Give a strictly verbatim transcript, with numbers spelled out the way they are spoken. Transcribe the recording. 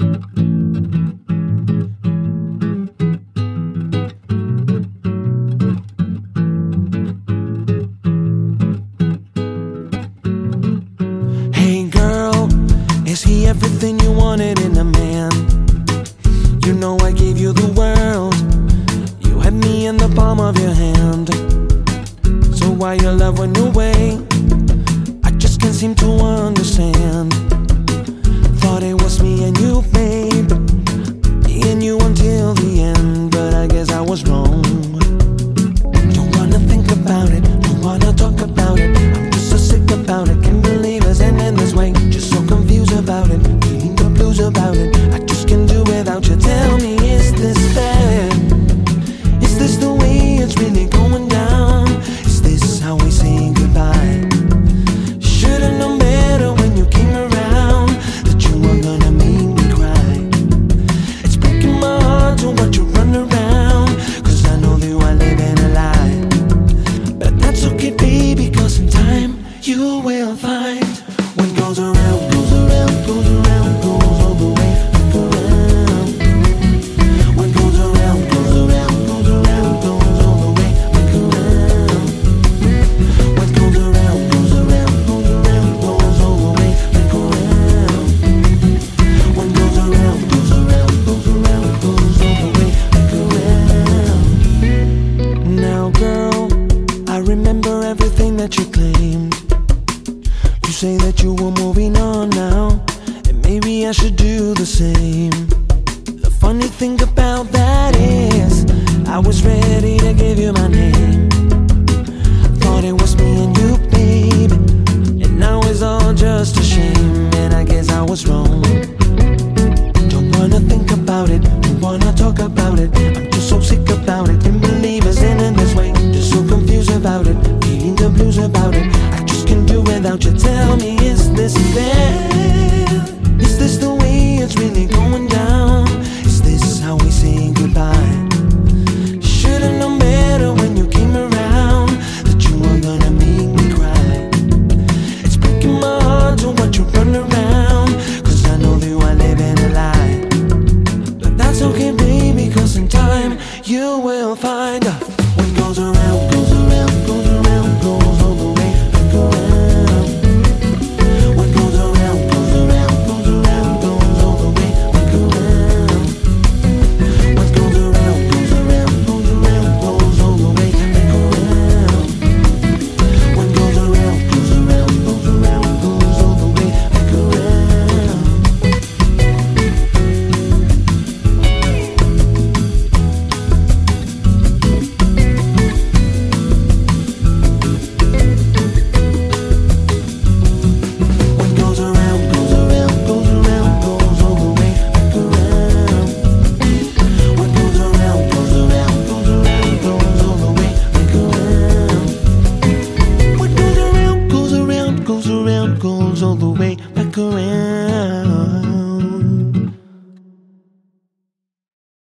Hey girl, is he everything you wanted in a man? You know I gave you the world. You had me in the palm of your hand. So why your love went away? I just can't seem to understand. Thought it was me and you, babe, me and you until the end, but I guess I was wrong. Don't wanna think about it, don't wanna talk about it. I'm just so sick about it, can't believe it's ending this way. Just so confused about it, feeling the blues about it. I just can't do without you. Tell me, is this fair? Is this the way it's really going down? Is this how we say goodbye? Should've known better when you came around, that you were gonna make me cry. It's breaking my heart to watch you run around, cause I know that you are living a lie. But that's okay, baby, cause in time you will find. What goes around, goes around, goes around, goes all the way back around. What goes around, goes around, goes around, goes all the way back around. What goes around, goes around, goes around, goes all the way back around. What goes around, goes around, goes around, goes all the way back around. Now girl, I remember everything that you claimed. You say that you were moving on now, and maybe I should do the same. The funny thing about that is, I was ready to give you my name. Thought it was me and you, baby, and now it's all just a shame. And I guess I was wrong. Don't wanna think about it, don't wanna talk about it. I'm just so sick about it, can't believe it's ending this way. Just so confused about it, feeling the blues about it. I just can't do without you. Tell me, is this fair? Is this the way it's really going down? Is this how we say goodbye? Should've known better when you came around, that you were gonna make me cry. It's breaking my heart to watch you run around, cause I know that you are living a lie. But that's okay, baby, cause in time you will find. What goes around, goes around, goes around, goes all the way back around. What goes around, goes around, goes around, goes all the way back around. What goes around, goes around, goes around, goes all the way back around. What goes around, goes around, goes around, goes all the way back around. What goes around, goes around, goes around, goes all the way back around. What goes around, goes around, goes around, goes all the way back around. What goes around, goes around, goes around, goes all the way back around.